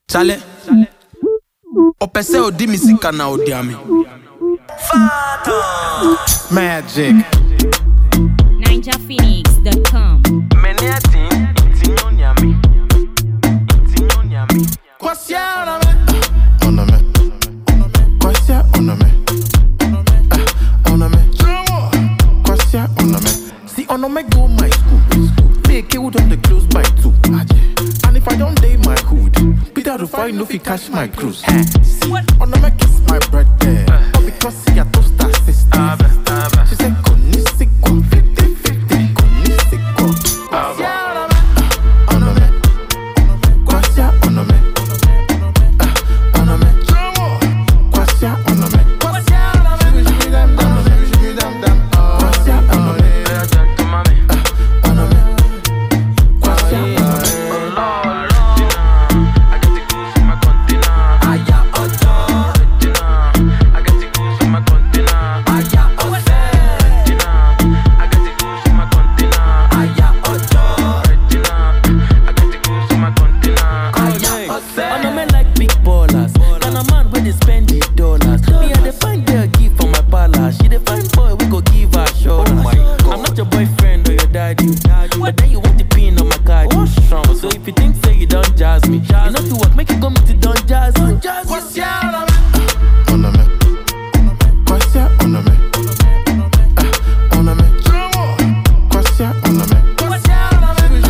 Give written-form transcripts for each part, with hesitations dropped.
Chale, opese odi misika na odiami. Magic. NinjaPhoenix.com. Meniatin, intinyonyami. Kwasia Oname. Kwasia oname. Oname. Kwasia oname. See oname go my school. Make it on the close by 2. And if I don't day my hood, Peter to find no fi cash my cruise. See, oname kiss my brother. Because he a toaster sister. She said konisiko 50-50 konisiko. Oname. Kwasia oname. Oname. Kwasia oname. But then you want the pin on my card. So if you think say you don't jazz me, you know to work, make you come to don't jazz me. Kwasia oname. Kwasia oname. Oname. Kwasia oname. Kwasia oname.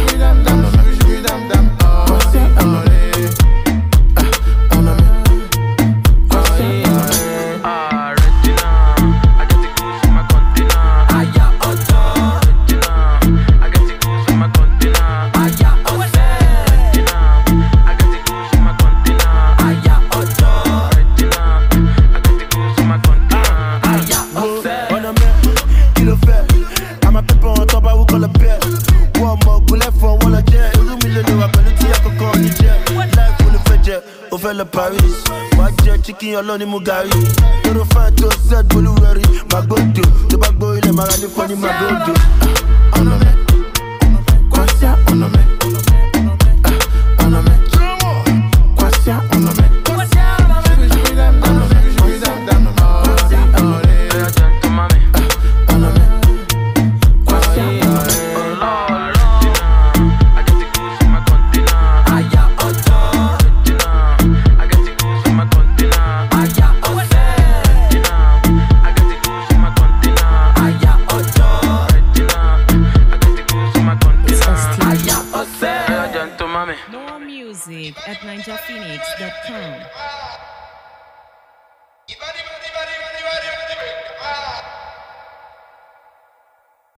Paris, budget chicken alone in Mugari. You don't find to set Buluari. My go-to, the back boy, the Marani funny, my go-to. Oname, Kwasia oname. Oname, Kwasia oname. More music at NinjaPhoenix.com.